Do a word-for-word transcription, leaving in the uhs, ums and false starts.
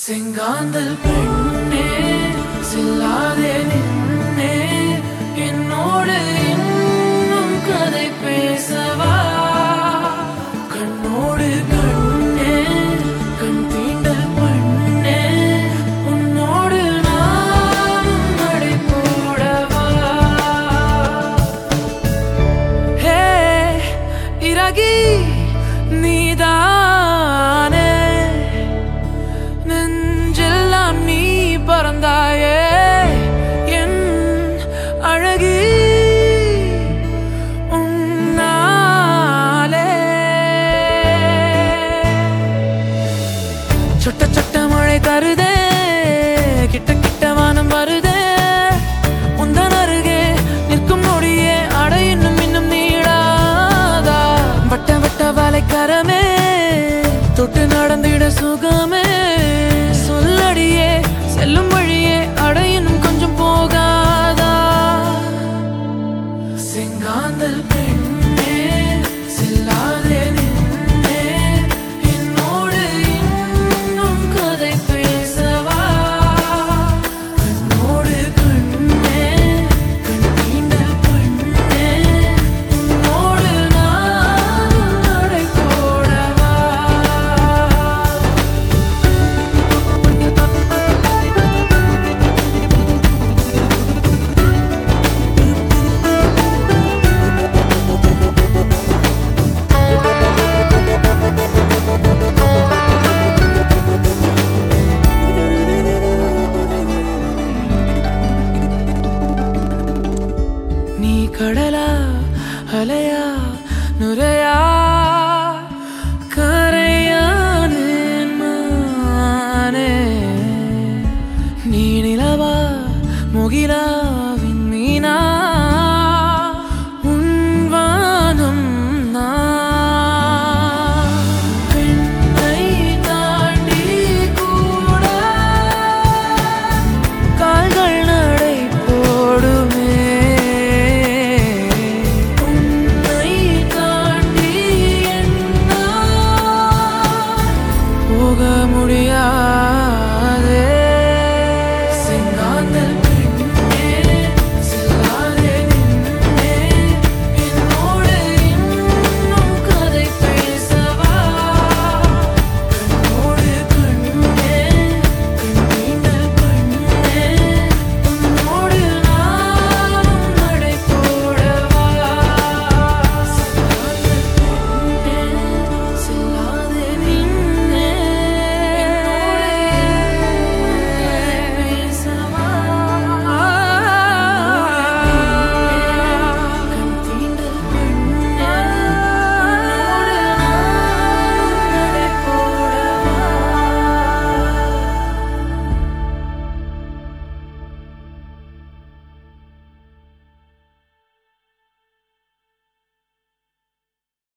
செங்காந்தல் பெண்ணே சில்லாதே நின்னே என்னோடு இன்னும் கதை பேசவா கண்ணோடு கண்ணே கண் தீண்டல் பெண்ணே உன்னோடு நானும் நடை போடவா ஹே இறகி நீதானே நெஞ்செல்லாம் நீ பறந்தாயே என் அழகி உன்னாலே சொட்ட சொட்ட மழை தருதே கிட்ட கிட்ட வானம் வருதே உந்தன் அருகே நிற்கும் நொடியே அட இன்னும் இன்னும் நீடாதா வட்ட வட்ட வலைக்கரமே தொட்டு நடந்திட சுகமே சொல்லடியே செல்லும் வழியே அடையணும் கொஞ்சம் போகாதா செங்காந்தல் பெண்ணே செல்லாதே நின்னே என்னோடு இன்னும் கதை பேசவா கண்ணோடு கண்ணே கண் தீண்டல் பெண்ணே உன்னோடு நானும் நடை போடவா நீ கடலா அலையா நுரையா கரையானே மானே நீ நிலவா முகிலாவின் மீனா உன் வானம் நான் பெண்ணை தாண்டி கூட கால்கள் நடை போடுமே உன்னை தாண்டி என்னால் போக முடியாது